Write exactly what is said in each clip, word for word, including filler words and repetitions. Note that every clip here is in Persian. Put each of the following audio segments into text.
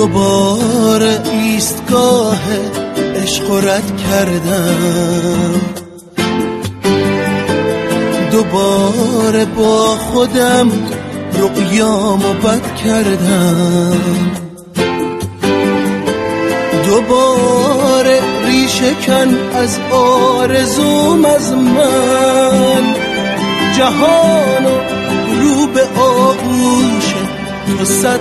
دوباره ایستگاه عشق رد کردم، دوباره با خودم رؤیامو بد کردم، دوباره ریشه کن از آرزوم از من، جهانو رو به آغوش تو صد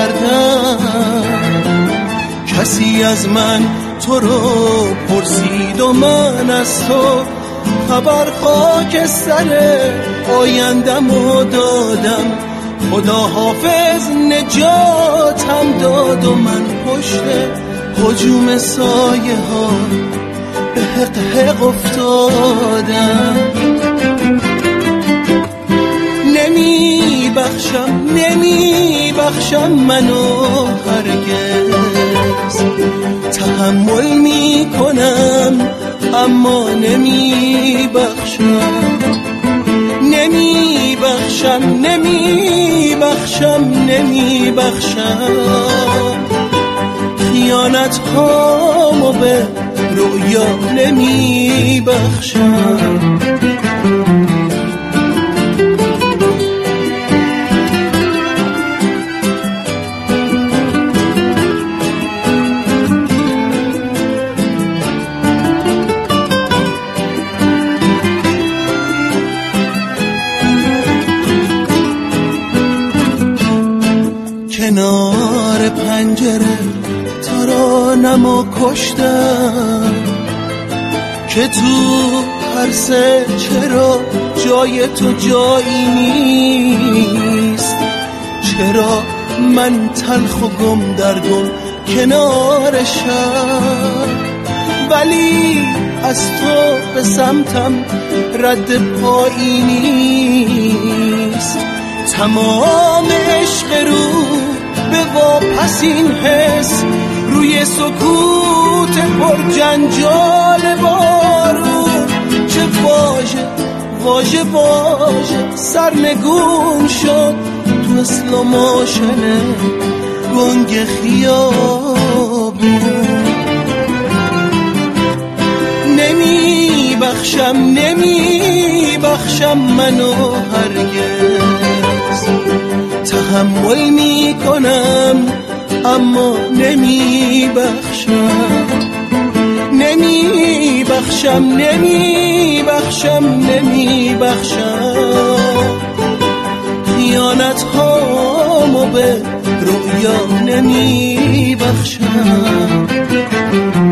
کردم. کسی از من تو رو پرسید و من از تو خبر خاک سر آیندمو دادم. خدا حافظ نجاتم داد و من پشت هجوم سایه ها به حق حق افتادم. نمی بخشم نمی بخشم منو هرگز، تحمل می کنم اما نمی بخشم، نمی بخشم نمی بخشم نمی بخشم، خیانت هامو به رویا نمی بخشم. کنار پنجره ترانمو کشتم که تو ترسه چرا جای تو جایی نیست، چرا من تلخ و گم در گم کنار شب، ولی از تو به سمتم رد پایی نیست. تمام عشق رو به واپسین حس روی سکوت پر جنجال بارون، چه واژه واژه واژه سرنگون شد تو اسلو موشن گنگ خیابون. نمی بخشم نمی بخشم منو هرگز، تحمل می کنم اما نمی بخشم، نمی بخشم نمی بخشم نمی بخشم، خیانت هامو به رویا نمی بخشم.